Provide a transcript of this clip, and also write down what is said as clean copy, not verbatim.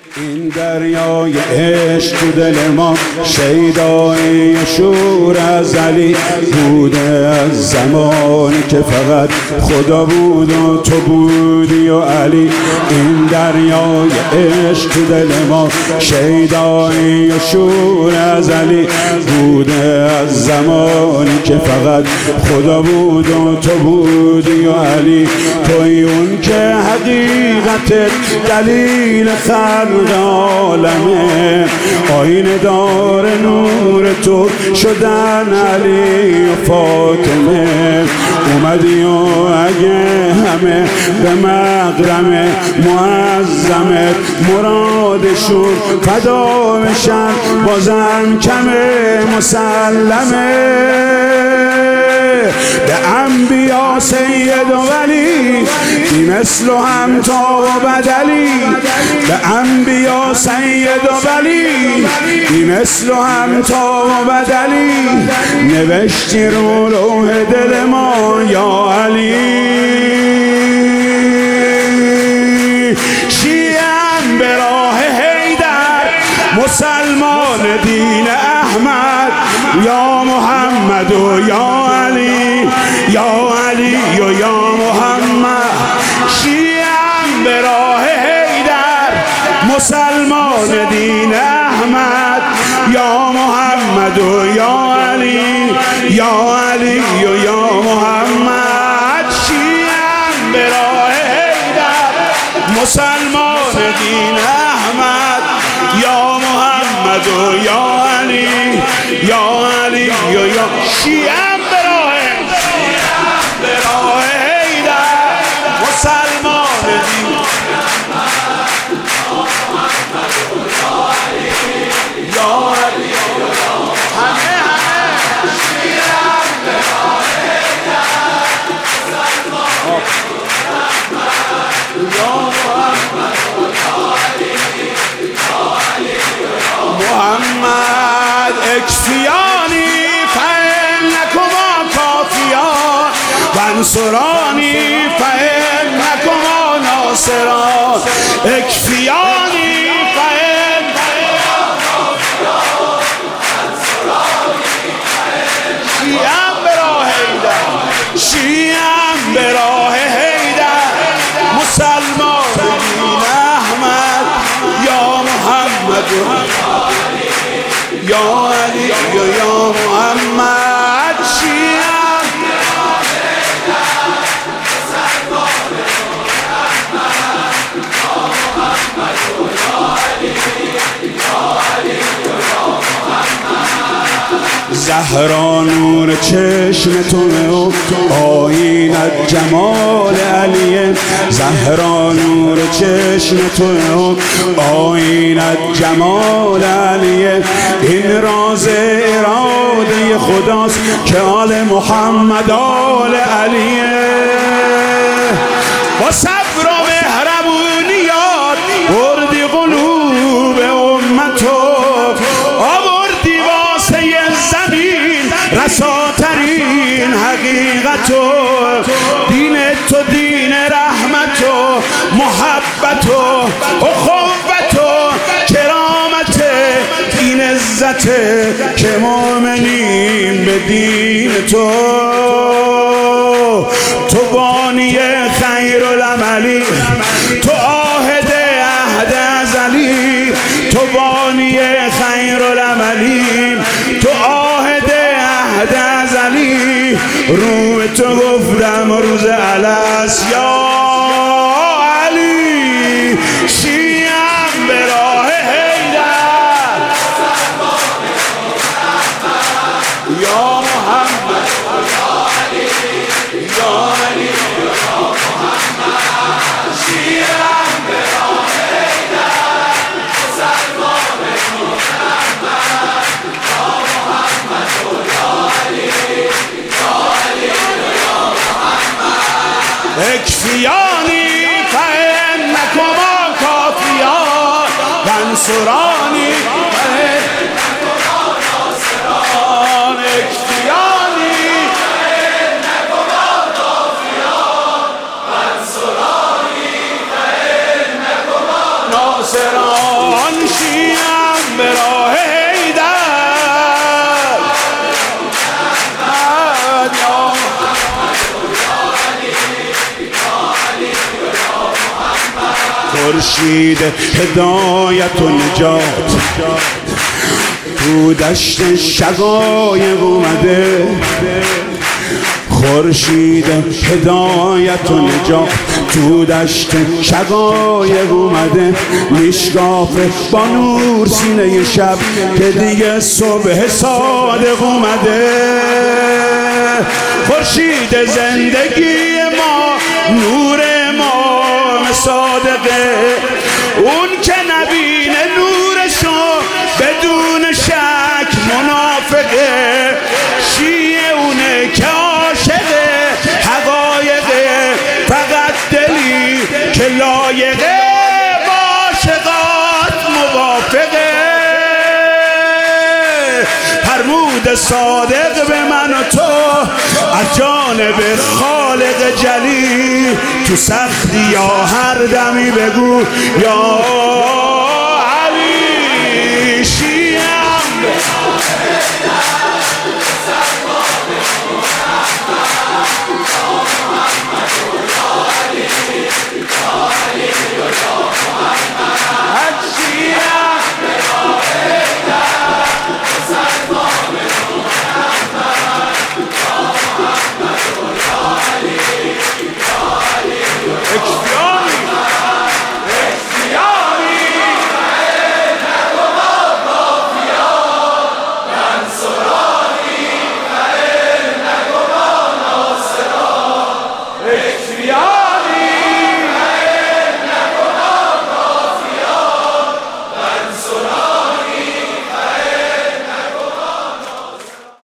این دریای عشق تو دل ما شیدای شور ازلی بوده، از زمانی که فقط خدا بود و تو بودی و علی. این دریای عشق تو دل ما شیدای شور ازلی بوده، از زمانی که فقط خدا بود و تو بودی و علی. توی اون که حقیقت دلیل خلق عالمه، آینه دار نور تو شدن علی و فاطمه. اومدی و اگه همه به مقدم معظمت مرادشون فدا بشن، بازم کمه مسلمه. به انبیا سید و ولی بی مثل و همتا و بدلی، به انبیا سید و ولی بی مثل و همتا و بدلی. نوشتی رو لوح دل ما یا علی، شیعم به راه حیدر، مسلمان دین احمد، یا محمد و یا علی، یا علی و یا محمد. شیعم به راه حیدر، مسلمان دین احمد، یا محمد و یا علی، یا علی و یا محمد. شیعم به راه حیدر، مسلمان دین احمد، یا محمد و یا علی، یا علی و یا. شیعم به راه حیدر، مسلمان دین یا علی، همه شیعم به راه حیدر، مسلمان یا محمد و یا علی، یا علی محمد. اکفیانی فإنکما کافیان و انصرانی فإنکما ناصران. اکفیانی فإنکما کافیان و انصرانی فإنکما. شیعم به راه حیدر، شیعم به راه حیدر، مسلمان دین احمد، یا محمد یا علی یا محمد. شیعم به راه حیدر، مسلمان دین احمد، یا محمد یا علی، یا علی یا محمد. زهرا نور چشم تو آینت جمال علیه، زهرا نور چشم تو آینت جمال علیه. این راز اراده خداست که آل محمد آل علیه. با صبر و مهربونیات بردی قلوب امتو، آوردی واسه زمین رساترین حقیقتو. دین تو دین رحمت و محبت و اخوت و کرامت، این عزت که مؤمنین به دین تو. تو بانی خیر العملی، تو عاهد عهد ازلی، تو بانی خیر العملی، تو عاهد عهد ازلی. رو تو گفتم روز الست یا علی. شیعم به راه حیدر، یا محمد یا علی، یا علی یا محمد. شیعم به راه حیدر، مسلمان دین احمد، یا محمد یا علی، یا علی یا محمد. اکفیانی فإنکما کافیان و انصرانی فإنکما ناصران. اکفیانی فإنکما کافیان و انصرانی فإنکما ناصران. ناصران شیعم به راه حیدر خورشید هدایت و نجات تو دشت شقایق اومده خورشید هدایت و نجات تو دشت شقایق اومده میشکافه با نور سینه شب که دیگه صبح صادق اومده خورشید زندگی ما نور امام صادقه اون که نبینه نورشو بدون شک منافقه شیعه اونه که عاشقه حقایقه فقط دلی که لایقه عاشقات موافقه فرمود صادق به من و تو از جانب خالق جلی تو سختی یا هر دمی بگو یا